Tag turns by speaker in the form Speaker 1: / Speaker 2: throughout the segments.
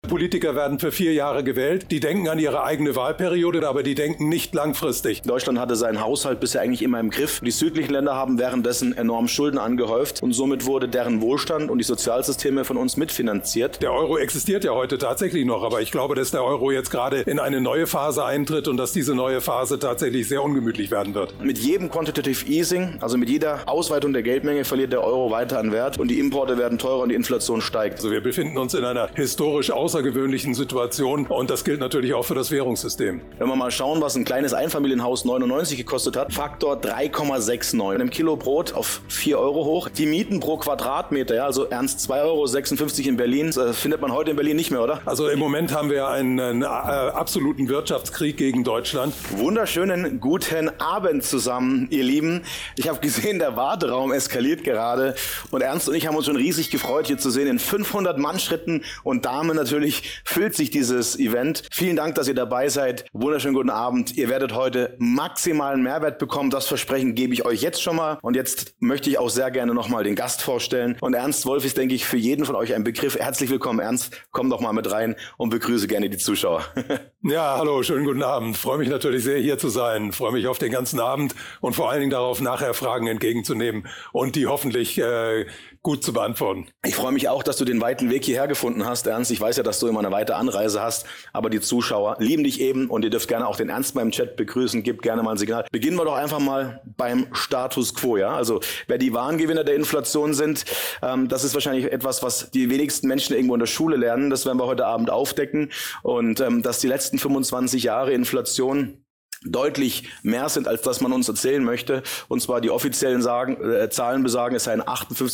Speaker 1: Politiker werden für 4 Jahre gewählt. Die denken an ihre eigene Wahlperiode, aber die denken nicht langfristig.
Speaker 2: Deutschland hatte seinen Haushalt bisher eigentlich immer im Griff. Die südlichen Länder haben währenddessen enorm Schulden angehäuft und somit wurde deren Wohlstand und die Sozialsysteme von uns mitfinanziert.
Speaker 1: Der Euro existiert ja heute tatsächlich noch, aber ich glaube, dass der Euro jetzt gerade in eine neue Phase eintritt und dass diese neue Phase tatsächlich sehr ungemütlich werden wird.
Speaker 2: Mit jedem Quantitative Easing, also mit jeder Ausweitung der Geldmenge, verliert der Euro weiter an Wert und die Importe werden teurer und die Inflation steigt.
Speaker 1: Also wir befinden uns in einer historisch außergewöhnlichen Situation und das gilt natürlich auch für das Währungssystem.
Speaker 2: Wenn wir mal schauen, was ein kleines Einfamilienhaus 99 gekostet hat, Faktor 3,69. Mit einem Kilo Brot auf 4 Euro hoch. Die Mieten pro Quadratmeter, ja, also ernst 2,56 Euro in Berlin, findet man heute in Berlin nicht mehr, oder?
Speaker 1: Also im Moment haben wir einen absoluten Wirtschaftskrieg gegen Deutschland.
Speaker 2: Wunderschönen guten Abend zusammen, ihr Lieben. Ich habe gesehen, der Warteraum eskaliert gerade und Ernst und ich haben uns schon riesig gefreut, hier zu sehen. In 500 Mannschritten und Damen natürlich füllt sich dieses Event. Vielen Dank, dass ihr dabei seid. Wunderschönen guten Abend. Ihr werdet heute maximalen Mehrwert bekommen. Das Versprechen gebe ich euch jetzt schon mal. Und jetzt möchte ich auch sehr gerne nochmal den Gast vorstellen. Und Ernst Wolf ist, denke ich, für jeden von euch ein Begriff. Herzlich willkommen, Ernst. Komm doch mal mit rein und begrüße gerne die Zuschauer.
Speaker 1: Ja, hallo, schönen guten Abend. Freue mich natürlich sehr, hier zu sein. Freue mich auf den ganzen Abend und vor allen Dingen darauf, nachher Fragen entgegenzunehmen und die hoffentlich gut zu beantworten.
Speaker 2: Ich freue mich auch, dass du den weiten Weg hierher gefunden hast, Ernst. Ich weiß ja, dass du immer eine weite Anreise hast, aber die Zuschauer lieben dich eben und ihr dürft gerne auch den Ernst beim Chat begrüßen. Gebt gerne mal ein Signal. Beginnen wir doch einfach mal beim Status Quo, ja? Also, wer die wahren Gewinner der Inflation sind, das ist wahrscheinlich etwas, was die wenigsten Menschen irgendwo in der Schule lernen. Das werden wir heute Abend aufdecken und dass die letzten 25 Jahre Inflation deutlich mehr sind, als das man uns erzählen möchte. Und zwar die offiziellen Zahlen besagen, es seien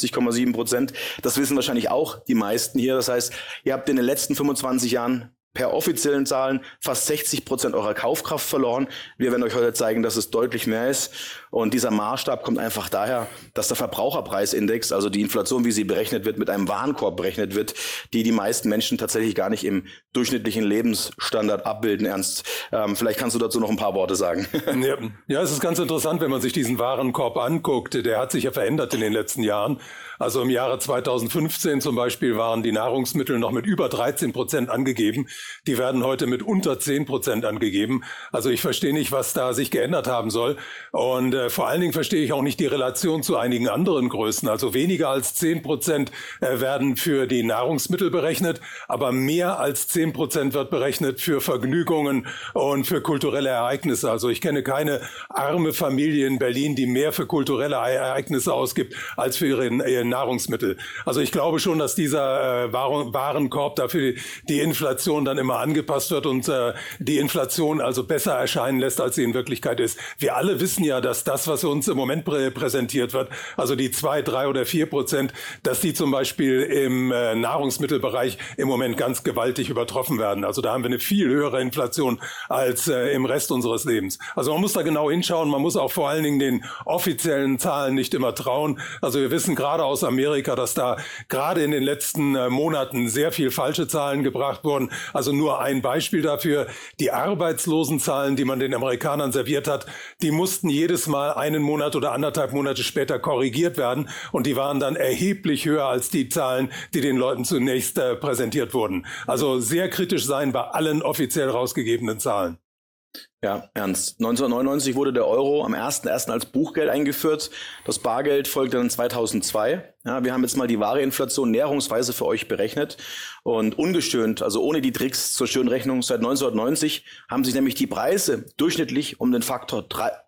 Speaker 2: 58,7%. Das wissen wahrscheinlich auch die meisten hier. Das heißt, ihr habt in den letzten 25 Jahren per offiziellen Zahlen fast 60% eurer Kaufkraft verloren. Wir werden euch heute zeigen, dass es deutlich mehr ist. Und dieser Maßstab kommt einfach daher, dass der Verbraucherpreisindex, also die Inflation, wie sie berechnet wird, mit einem Warenkorb berechnet wird, die meisten Menschen tatsächlich gar nicht im durchschnittlichen Lebensstandard abbilden. Ernst, vielleicht kannst du dazu noch ein paar Worte sagen.
Speaker 1: Ja, es ist ganz interessant, wenn man sich diesen Warenkorb anguckt. Der hat sich ja verändert in den letzten Jahren. Also im Jahre 2015 zum Beispiel waren die Nahrungsmittel noch mit über 13% angegeben. Die werden heute mit unter 10% angegeben. Also ich verstehe nicht, was da sich geändert haben soll. Und vor allen Dingen verstehe ich auch nicht die Relation zu einigen anderen Größen. Also weniger als 10% werden für die Nahrungsmittel berechnet, aber mehr als 10% wird berechnet für Vergnügungen und für kulturelle Ereignisse. Also ich kenne keine arme Familie in Berlin, die mehr für kulturelle Ereignisse ausgibt als für ihre Nahrungsmittel. Also ich glaube schon, dass dieser Warenkorb dafür die Inflation dann immer angepasst wird und die Inflation also besser erscheinen lässt, als sie in Wirklichkeit ist. Wir alle wissen ja, dass das, was uns im Moment präsentiert wird, also die 2, 3 oder 4%, dass die zum Beispiel im Nahrungsmittelbereich im Moment ganz gewaltig übertroffen werden. Also da haben wir eine viel höhere Inflation als im Rest unseres Lebens. Also man muss da genau hinschauen, man muss auch vor allen Dingen den offiziellen Zahlen nicht immer trauen. Also wir wissen gerade aus Amerika, dass da gerade in den letzten Monaten sehr viel falsche Zahlen gebracht wurden. Also nur ein Beispiel dafür, die Arbeitslosenzahlen, die man den Amerikanern serviert hat, die mussten jedes Mal einen Monat oder 1,5 Monate später korrigiert werden und die waren dann erheblich höher als die Zahlen, die den Leuten zunächst präsentiert wurden. Also sehr kritisch sein bei allen offiziell rausgegebenen Zahlen.
Speaker 2: Ja, Ernst. 1999 wurde der Euro am 1.1. als Buchgeld eingeführt. Das Bargeld folgte dann 2002. Ja, wir haben jetzt mal die wahre Inflation näherungsweise für euch berechnet. Und ungestöhnt, also ohne die Tricks zur schönen Rechnung, seit 1990 haben sich nämlich die Preise durchschnittlich um den Faktor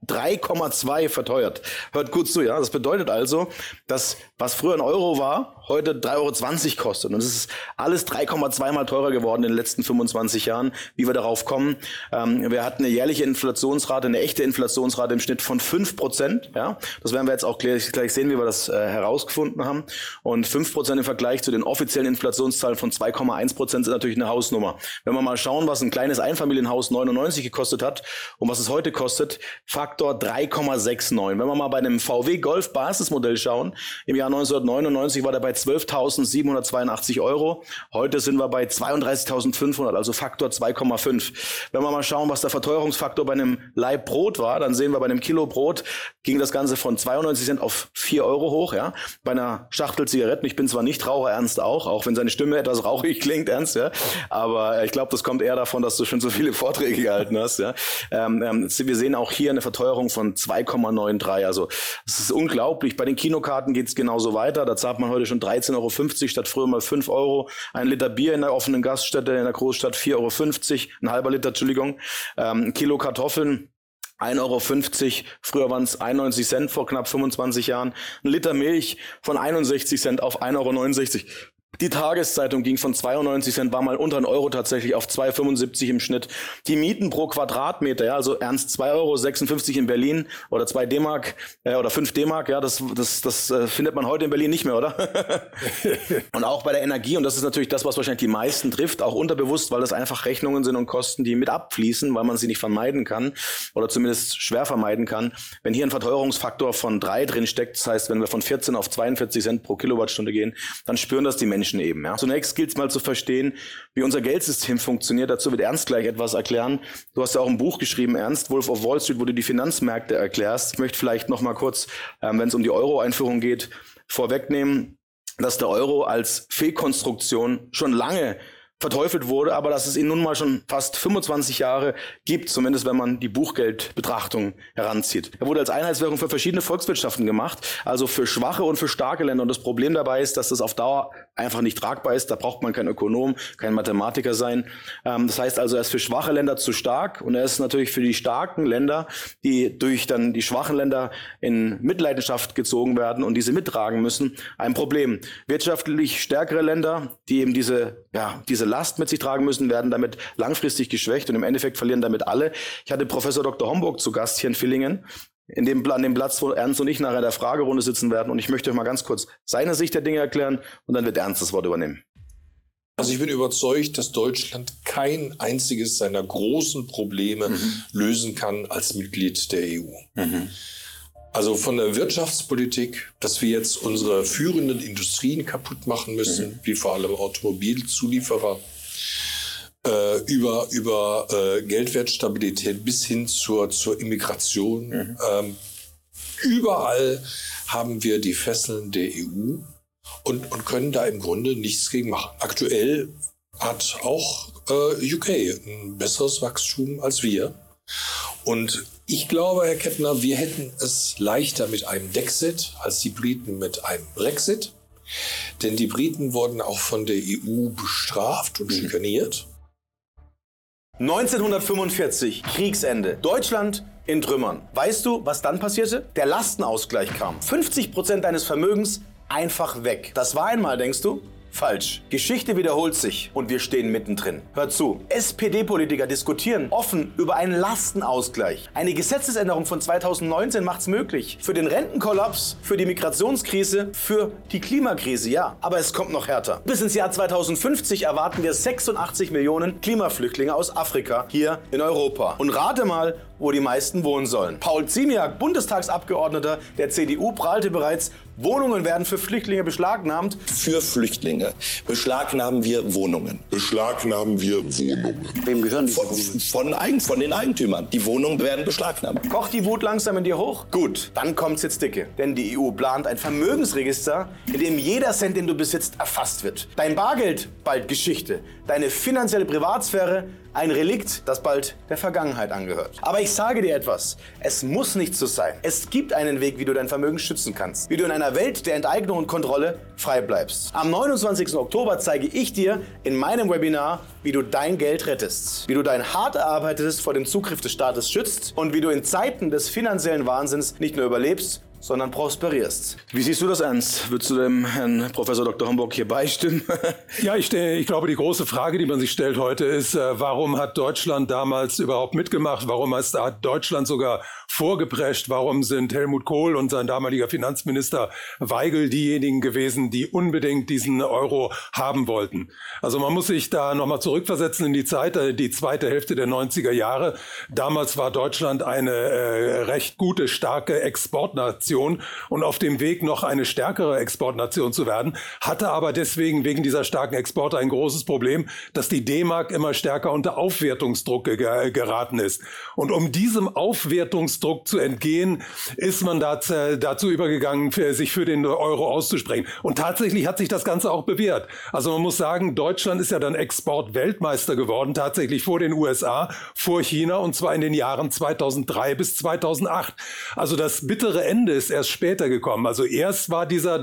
Speaker 2: 3,2 verteuert. Hört gut zu, ja. Das bedeutet also, dass was früher ein Euro war, heute 3,20 Euro kostet. Und es ist alles 3,2 mal teurer geworden in den letzten 25 Jahren. Wie wir darauf kommen, wir hatten eine jährliche Inflationsrate, eine echte Inflationsrate im Schnitt von 5%. Ja, das werden wir jetzt auch gleich sehen, wie wir das herausgefunden haben. Und 5% im Vergleich zu den offiziellen Inflationszahlen von 2,1% sind natürlich eine Hausnummer. Wenn wir mal schauen, was ein kleines Einfamilienhaus 99 gekostet hat und was es heute kostet, Faktor 3,69. Wenn wir mal bei einem VW Golf Basismodell schauen, im Jahr 1999 war der bei 12.782 Euro. Heute sind wir bei 32.500, also Faktor 2,5. Wenn wir mal schauen, was der Verteuerungsfaktor bei einem Laib Brot war, dann sehen wir, bei einem Kilo Brot ging das Ganze von 92 Cent auf 4 Euro hoch. Ja. Bei einer einer Schachtel Zigaretten. Ich bin zwar nicht Raucher, Ernst auch wenn seine Stimme etwas rauchig klingt, Ernst, ja. Aber ich glaube, das kommt eher davon, dass du schon so viele Vorträge gehalten hast, ja. Wir sehen auch hier eine Verteuerung von 2,93. Also es ist unglaublich. Bei den Kinokarten geht es genauso weiter. Da zahlt man heute schon 13,50 € statt früher mal 5 €. Ein Liter Bier in der offenen Gaststätte in der Großstadt 4,50 €. Ein halber Liter, Entschuldigung. Ein Kilo Kartoffeln 1,50 €, früher waren es 91 Cent vor knapp 25 Jahren. Ein Liter Milch von 61 Cent auf 1,69 €. Die Tageszeitung ging von 92 Cent, war mal unter 1 Euro tatsächlich, auf 2,75 im Schnitt. Die Mieten pro Quadratmeter, ja, also ernst 2,56 € in Berlin oder 2 D-Mark oder 5 D-Mark, ja, das findet man heute in Berlin nicht mehr, oder? Und auch bei der Energie, und das ist natürlich das, was wahrscheinlich die meisten trifft, auch unterbewusst, weil das einfach Rechnungen sind und Kosten, die mit abfließen, weil man sie nicht vermeiden kann oder zumindest schwer vermeiden kann. Wenn hier ein Verteuerungsfaktor von 3 drin steckt, das heißt, wenn wir von 14 auf 42 Cent pro Kilowattstunde gehen, dann spüren das die Menschen eben. Ja. Zunächst gilt es mal zu verstehen, wie unser Geldsystem funktioniert. Dazu wird Ernst gleich etwas erklären. Du hast ja auch ein Buch geschrieben, Ernst, Wolf of Wall Street, wo du die Finanzmärkte erklärst. Ich möchte vielleicht noch mal kurz, wenn es um die Euro-Einführung geht, vorwegnehmen, dass der Euro als Fehlkonstruktion schon lange verteufelt wurde, aber dass es ihn nun mal schon fast 25 Jahre gibt, zumindest wenn man die Buchgeldbetrachtung heranzieht. Er wurde als Einheitswährung für verschiedene Volkswirtschaften gemacht, also für schwache und für starke Länder. Und das Problem dabei ist, dass das auf Dauer einfach nicht tragbar ist. Da braucht man kein Ökonom, kein Mathematiker sein. Das heißt also, er ist für schwache Länder zu stark und er ist natürlich für die starken Länder, die durch dann die schwachen Länder in Mitleidenschaft gezogen werden und diese mittragen müssen, ein Problem. Wirtschaftlich stärkere Länder, die eben diese Last mit sich tragen müssen, werden damit langfristig geschwächt und im Endeffekt verlieren damit alle. Ich hatte Professor Dr. Homburg zu Gast hier in Villingen, an dem Platz, wo Ernst und ich nachher in der Fragerunde sitzen werden. Und ich möchte euch mal ganz kurz seine Sicht der Dinge erklären und dann wird Ernst das Wort übernehmen.
Speaker 3: Also ich bin überzeugt, dass Deutschland kein einziges seiner großen Probleme lösen kann als Mitglied der EU. Also von der Wirtschaftspolitik, dass wir jetzt unsere führenden Industrien kaputt machen müssen, wie vor allem Automobilzulieferer, über Geldwertstabilität bis hin zur Immigration. Überall haben wir die Fesseln der EU und können da im Grunde nichts gegen machen. Aktuell hat auch UK ein besseres Wachstum als wir. Und ich glaube, Herr Kettner, wir hätten es leichter mit einem Dexit als die Briten mit einem Brexit. Denn die Briten wurden auch von der EU bestraft und schikaniert.
Speaker 2: 1945, Kriegsende. Deutschland in Trümmern. Weißt du, was dann passierte? Der Lastenausgleich kam. 50% deines Vermögens einfach weg. Das war einmal, denkst du? Falsch. Geschichte wiederholt sich und wir stehen mittendrin. Hört zu. SPD-Politiker diskutieren offen über einen Lastenausgleich. Eine Gesetzesänderung von 2019 macht's möglich. Für den Rentenkollaps, für die Migrationskrise, für die Klimakrise, ja. Aber es kommt noch härter. Bis ins Jahr 2050 erwarten wir 86 Millionen Klimaflüchtlinge aus Afrika hier in Europa. Und rate mal, wo die meisten wohnen sollen. Paul Ziemiak, Bundestagsabgeordneter der CDU, prahlte bereits, Wohnungen werden für Flüchtlinge beschlagnahmt.
Speaker 4: Für Flüchtlinge beschlagnahmen wir Wohnungen.
Speaker 2: Wem gehören die Wohnungen?
Speaker 4: Von den Eigentümern. Die Wohnungen werden beschlagnahmt.
Speaker 2: Kocht die Wut langsam in dir hoch? Gut, dann kommt's jetzt dicke. Denn die EU plant ein Vermögensregister, in dem jeder Cent, den du besitzt, erfasst wird. Dein Bargeld, bald Geschichte. Deine finanzielle Privatsphäre, ein Relikt, das bald der Vergangenheit angehört. Aber ich sage dir etwas, es muss nicht so sein. Es gibt einen Weg, wie du dein Vermögen schützen kannst. Wie du in einer Welt der Enteignung und Kontrolle frei bleibst. Am 29. Oktober zeige ich dir in meinem Webinar, wie du dein Geld rettest. Wie du dein hart erarbeitetes vor dem Zugriff des Staates schützt und wie du in Zeiten des finanziellen Wahnsinns nicht nur überlebst, sondern prosperierst. Wie siehst du das, Ernst? Würdest du dem Herrn Professor Dr. Homburg hier beistimmen?
Speaker 1: Ja, ich glaube, die große Frage, die man sich stellt heute ist, warum hat Deutschland damals überhaupt mitgemacht? Warum hat Deutschland sogar vorgeprescht? Warum sind Helmut Kohl und sein damaliger Finanzminister Waigel diejenigen gewesen, die unbedingt diesen Euro haben wollten? Also man muss sich da nochmal zurückversetzen in die Zeit, die zweite Hälfte der 90er Jahre. Damals war Deutschland eine recht gute, starke Exportnation und auf dem Weg noch eine stärkere Exportnation zu werden, hatte aber deswegen wegen dieser starken Exporte ein großes Problem, dass die D-Mark immer stärker unter Aufwertungsdruck geraten ist. Und um diesem Aufwertungsdruck Währungsdruck zu entgehen, ist man dazu übergegangen, sich für den Euro auszusprechen. Und tatsächlich hat sich das Ganze auch bewährt. Also man muss sagen, Deutschland ist ja dann Exportweltmeister geworden, tatsächlich vor den USA, vor China, und zwar in den Jahren 2003 bis 2008. Also das bittere Ende ist erst später gekommen. Also erst war diese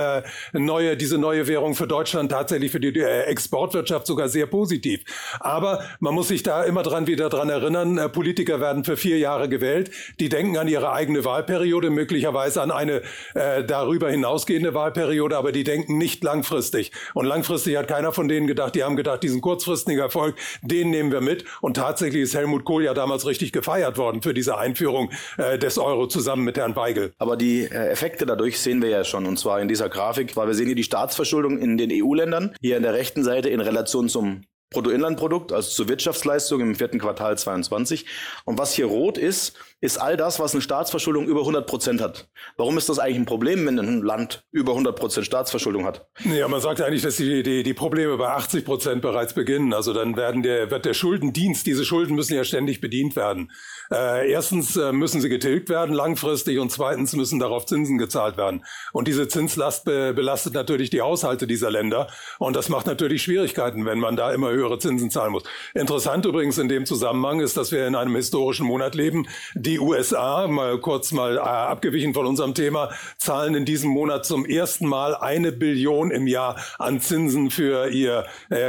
Speaker 1: neue Währung für Deutschland tatsächlich für die Exportwirtschaft sogar sehr positiv. Aber man muss sich da immer wieder dran erinnern, Politiker werden für 4 Jahre gewählt, die denken an ihre eigene Wahlperiode, möglicherweise an eine darüber hinausgehende Wahlperiode, aber die denken nicht langfristig. Und langfristig hat keiner von denen gedacht, die haben gedacht, diesen kurzfristigen Erfolg, den nehmen wir mit. Und tatsächlich ist Helmut Kohl ja damals richtig gefeiert worden für diese Einführung des Euro zusammen mit Herrn Weigel.
Speaker 2: Aber die Effekte dadurch sehen wir ja schon, und zwar in dieser Grafik, weil wir sehen hier die Staatsverschuldung in den EU-Ländern, hier an der rechten Seite in Relation zum Bruttoinlandprodukt, also zur Wirtschaftsleistung im 4. Quartal 22. Und was hier rot ist all das, was eine Staatsverschuldung über 100% hat. Warum ist das eigentlich ein Problem, wenn ein Land über 100% Staatsverschuldung hat?
Speaker 1: Ja, man sagt eigentlich, dass die Probleme bei 80% bereits beginnen. Also dann wird der Schuldendienst, diese Schulden müssen ja ständig bedient werden. Erstens müssen sie getilgt werden langfristig, und zweitens müssen darauf Zinsen gezahlt werden. Und diese Zinslast belastet natürlich die Haushalte dieser Länder, und das macht natürlich Schwierigkeiten, wenn man da immer höhere Zinsen zahlen muss. Interessant übrigens in dem Zusammenhang ist, dass wir in einem historischen Monat leben. Die USA, mal abgewichen von unserem Thema, zahlen in diesem Monat zum ersten Mal 1 Billion im Jahr an Zinsen für ihr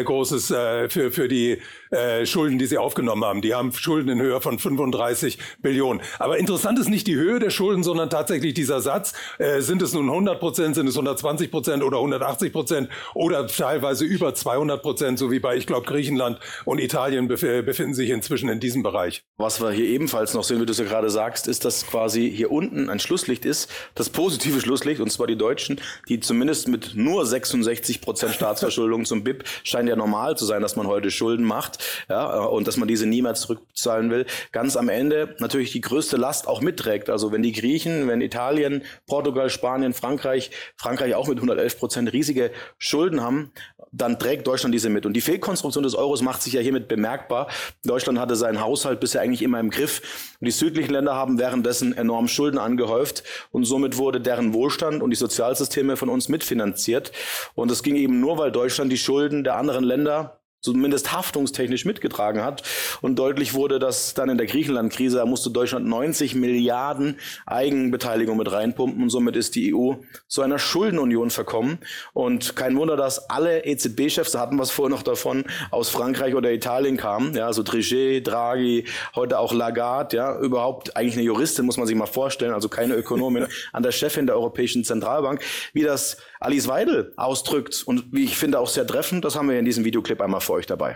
Speaker 1: für die Schulden, die sie aufgenommen haben. Die haben Schulden in Höhe von 35 Billionen. Aber interessant ist nicht die Höhe der Schulden, sondern tatsächlich dieser Satz. Sind es nun 100%, sind es 120% oder 180% oder teilweise über 200%, so wie bei, ich glaube, Griechenland und Italien befinden sich inzwischen in diesem Bereich.
Speaker 2: Was wir hier ebenfalls noch sehen, wie du es ja gerade sagst, ist, dass quasi hier unten ein Schlusslicht ist, das positive Schlusslicht, und zwar die Deutschen, die zumindest mit nur 66% Staatsverschuldung zum BIP, scheint ja normal zu sein, dass man heute Schulden macht. Ja, und dass man diese nie mehr zurückzahlen will, ganz am Ende natürlich die größte Last auch mitträgt. Also wenn die Griechen, wenn Italien, Portugal, Spanien, Frankreich auch mit 111% riesige Schulden haben, dann trägt Deutschland diese mit. Und die Fehlkonstruktion des Euros macht sich ja hiermit bemerkbar. Deutschland hatte seinen Haushalt bisher eigentlich immer im Griff. Und die südlichen Länder haben währenddessen enorm Schulden angehäuft, und somit wurde deren Wohlstand und die Sozialsysteme von uns mitfinanziert. Und das ging eben nur, weil Deutschland die Schulden der anderen Länder zumindest haftungstechnisch mitgetragen hat. Und deutlich wurde, dass dann in der Griechenland-Krise, da musste Deutschland 90 Milliarden Eigenbeteiligung mit reinpumpen, und somit ist die EU zu einer Schuldenunion verkommen. Und kein Wunder, dass alle EZB-Chefs, da hatten wir es vorher noch davon, aus Frankreich oder Italien kamen, ja, so Trichet, Draghi, heute auch Lagarde, ja, überhaupt eigentlich eine Juristin, muss man sich mal vorstellen, also keine Ökonomin, an der Chefin der Europäischen Zentralbank, wie das Alice Weidel ausdrückt, und wie ich finde auch sehr treffend, das haben wir in diesem Videoclip einmal für euch dabei.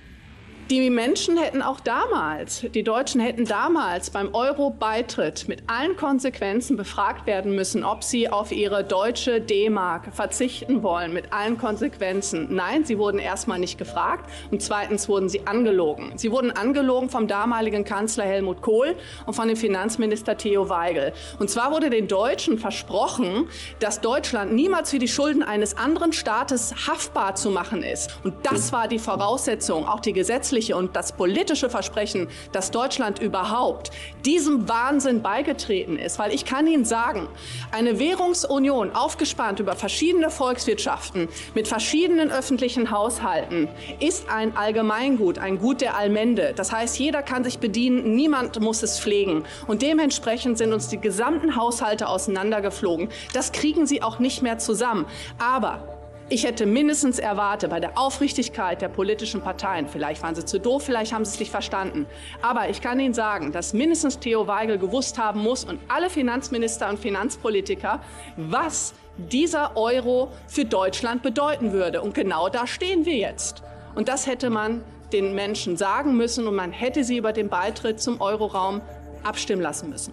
Speaker 5: Die Menschen hätten auch damals, die Deutschen hätten damals beim Euro-Beitritt mit allen Konsequenzen befragt werden müssen, ob sie auf ihre deutsche D-Mark verzichten wollen, mit allen Konsequenzen. Nein, sie wurden erstmal nicht gefragt, und zweitens wurden sie angelogen. Sie wurden angelogen vom damaligen Kanzler Helmut Kohl und von dem Finanzminister Theo Weigel. Und zwar wurde den Deutschen versprochen, dass Deutschland niemals für die Schulden eines anderen Staates haftbar zu machen ist. Und das war die Voraussetzung, auch die gesetzliche und das politische Versprechen, dass Deutschland überhaupt diesem Wahnsinn beigetreten ist. Weil ich kann Ihnen sagen, eine Währungsunion, aufgespannt über verschiedene Volkswirtschaften, mit verschiedenen öffentlichen Haushalten, ist ein Allgemeingut, ein Gut der Allmende. Das heißt, jeder kann sich bedienen, niemand muss es pflegen. Und dementsprechend sind uns die gesamten Haushalte auseinandergeflogen. Das kriegen Sie auch nicht mehr zusammen. Aber ich hätte mindestens erwartet, bei der Aufrichtigkeit der politischen Parteien, vielleicht waren sie zu doof, vielleicht haben sie es nicht verstanden, aber ich kann Ihnen sagen, dass mindestens Theo Weigel gewusst haben muss, und alle Finanzminister und Finanzpolitiker, was dieser Euro für Deutschland bedeuten würde. Und genau da stehen wir jetzt. Und das hätte man den Menschen sagen müssen, und man hätte sie über den Beitritt zum Euroraum abstimmen lassen müssen.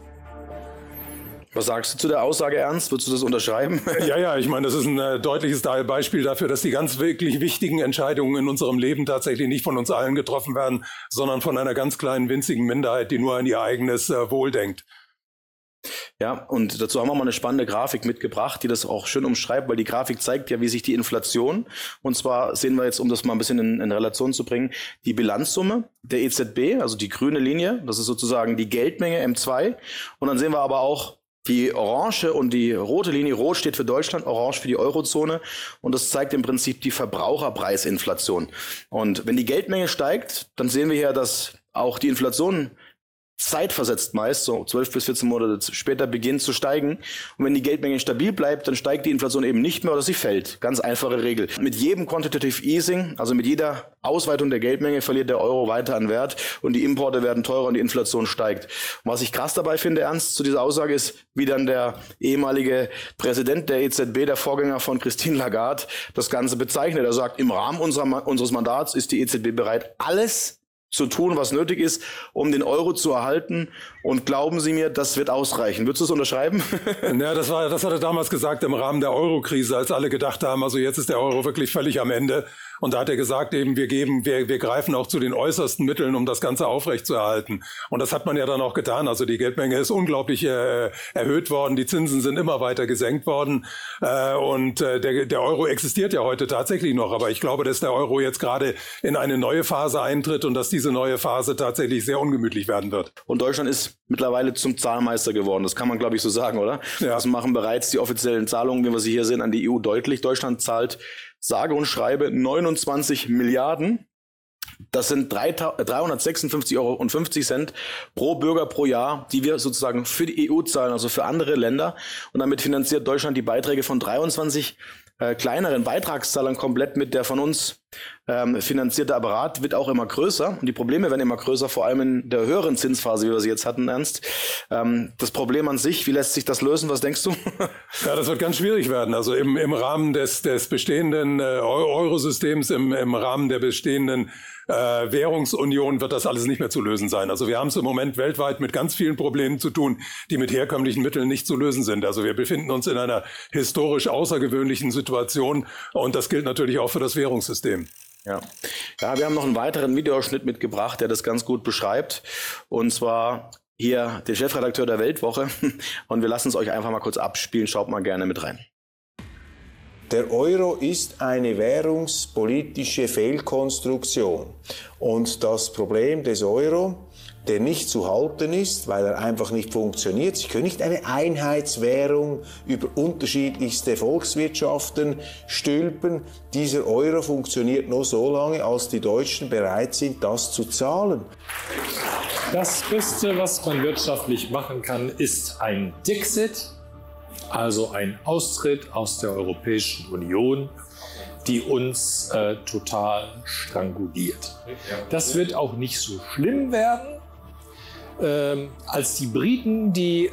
Speaker 2: Was sagst du zu der Aussage, Ernst? Würdest du das unterschreiben?
Speaker 1: Ja, ich meine, das ist ein deutliches Beispiel dafür, dass die ganz wirklich wichtigen Entscheidungen in unserem Leben tatsächlich nicht von uns allen getroffen werden, sondern von einer ganz kleinen, winzigen Minderheit, die nur an ihr eigenes Wohl denkt.
Speaker 2: Ja, und dazu haben wir mal eine spannende Grafik mitgebracht, die das auch schön umschreibt, weil die Grafik zeigt ja, wie sich die Inflation, und zwar sehen wir jetzt, um das mal ein bisschen in Relation zu bringen, die Bilanzsumme der EZB, also die grüne Linie, das ist sozusagen die Geldmenge M2, und dann sehen wir aber auch die orange und die rote Linie. Rot steht für Deutschland, orange für die Eurozone, und das zeigt im Prinzip die Verbraucherpreisinflation. Und wenn die Geldmenge steigt, dann sehen wir hier, dass auch die Inflation zeitversetzt meist, so 12 bis 14 Monate später, beginnt zu steigen. Und wenn die Geldmenge stabil bleibt, dann steigt die Inflation eben nicht mehr oder sie fällt. Ganz einfache Regel. Mit jedem Quantitative Easing, also mit jeder Ausweitung der Geldmenge, verliert der Euro weiter an Wert und die Importe werden teurer und die Inflation steigt. Und was ich krass dabei finde, Ernst, zu dieser Aussage ist, wie dann der ehemalige Präsident der EZB, der Vorgänger von Christine Lagarde, das Ganze bezeichnet. Er sagt, im Rahmen unseres Mandats ist die EZB bereit, alles zu tun, was nötig ist, um den Euro zu erhalten. Und glauben Sie mir, das wird ausreichen. Würdest du es unterschreiben?
Speaker 1: Ja, das hat er damals gesagt im Rahmen der Euro-Krise, als alle gedacht haben, also jetzt ist der Euro wirklich völlig am Ende. Und da hat er gesagt, eben wir greifen auch zu den äußersten Mitteln, um das Ganze aufrechtzuerhalten. Und das hat man ja dann auch getan. Also die Geldmenge ist unglaublich erhöht worden, die Zinsen sind immer weiter gesenkt worden. Und der Euro existiert ja heute tatsächlich noch. Aber ich glaube, dass der Euro jetzt gerade in eine neue Phase eintritt und dass diese neue Phase tatsächlich sehr ungemütlich werden wird.
Speaker 2: Und Deutschland ist mittlerweile zum Zahlmeister geworden. Das kann man, glaube ich, so sagen, oder? Ja. Das machen bereits die offiziellen Zahlungen, wie wir sie hier sehen, an die EU deutlich. Deutschland zahlt sage und schreibe 29 Milliarden. Das sind 356,50 Euro pro Bürger pro Jahr, die wir sozusagen für die EU zahlen, also für andere Länder. Und damit finanziert Deutschland die Beiträge von 23 kleineren Beitragszahlern komplett mit. Der von uns finanzierte Apparat wird auch immer größer und die Probleme werden immer größer, vor allem in der höheren Zinsphase, wie wir sie jetzt hatten, Ernst. Das Problem an sich, wie lässt sich das lösen? Was denkst du?
Speaker 1: Ja, das wird ganz schwierig werden. Also im Rahmen des bestehenden Eurosystems, im Rahmen der bestehenden Währungsunion wird das alles nicht mehr zu lösen sein. Also wir haben es im Moment weltweit mit ganz vielen Problemen zu tun, die mit herkömmlichen Mitteln nicht zu lösen sind. Also wir befinden uns in einer historisch außergewöhnlichen Situation und das gilt natürlich auch für das Währungssystem.
Speaker 2: Ja, wir haben noch einen weiteren Videoausschnitt mitgebracht, der das ganz gut beschreibt, und zwar hier der Chefredakteur der Weltwoche, und wir lassen es euch einfach mal kurz abspielen. Schaut mal gerne mit rein.
Speaker 6: Der Euro ist eine währungspolitische Fehlkonstruktion und das Problem des Euro, der nicht zu halten ist, weil er einfach nicht funktioniert. Sie können nicht eine Einheitswährung über unterschiedlichste Volkswirtschaften stülpen. Dieser Euro funktioniert nur so lange, als die Deutschen bereit sind, das zu zahlen.
Speaker 7: Das Beste, was man wirtschaftlich machen kann, ist ein Dixit, also ein Austritt aus der Europäischen Union, die uns total stranguliert. Das wird auch nicht so schlimm werden. Als die Briten die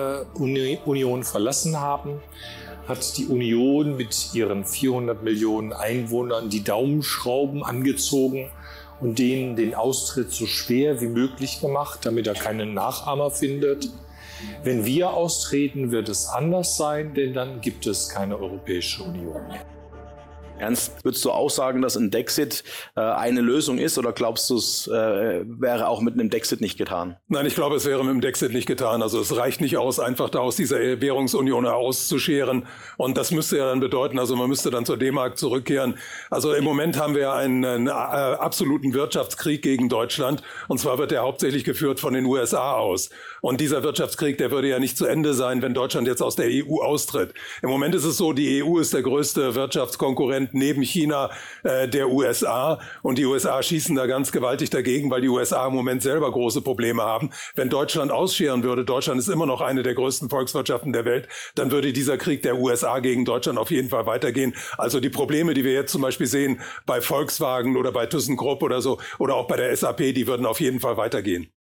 Speaker 7: Union verlassen haben, hat die Union mit ihren 400 Millionen Einwohnern die Daumenschrauben angezogen und denen den Austritt so schwer wie möglich gemacht, damit er keinen Nachahmer findet. Wenn wir austreten, wird es anders sein, denn dann gibt es keine Europäische Union mehr.
Speaker 2: Ernst, würdest du auch sagen, dass ein Dexit eine Lösung ist, oder glaubst du, es wäre auch mit einem Dexit nicht getan?
Speaker 1: Nein, ich glaube, es wäre mit dem Dexit nicht getan. Also es reicht nicht aus, einfach da aus dieser Währungsunion auszuscheren. Und das müsste ja dann bedeuten, also man müsste dann zur D-Mark zurückkehren. Also im Moment haben wir einen absoluten Wirtschaftskrieg gegen Deutschland. Und zwar wird der hauptsächlich geführt von den USA aus. Und dieser Wirtschaftskrieg, der würde ja nicht zu Ende sein, wenn Deutschland jetzt aus der EU austritt. Im Moment ist es so, die EU ist der größte Wirtschaftskonkurrent neben China der USA. Und die USA schießen da ganz gewaltig dagegen, weil die USA im Moment selber große Probleme haben. Wenn Deutschland ausscheren würde, Deutschland ist immer noch eine der größten Volkswirtschaften der Welt, dann würde dieser Krieg der USA gegen Deutschland auf jeden Fall weitergehen. Also die Probleme, die wir jetzt zum Beispiel sehen bei Volkswagen oder bei ThyssenKrupp oder so, oder auch bei der SAP, die würden auf jeden Fall weitergehen.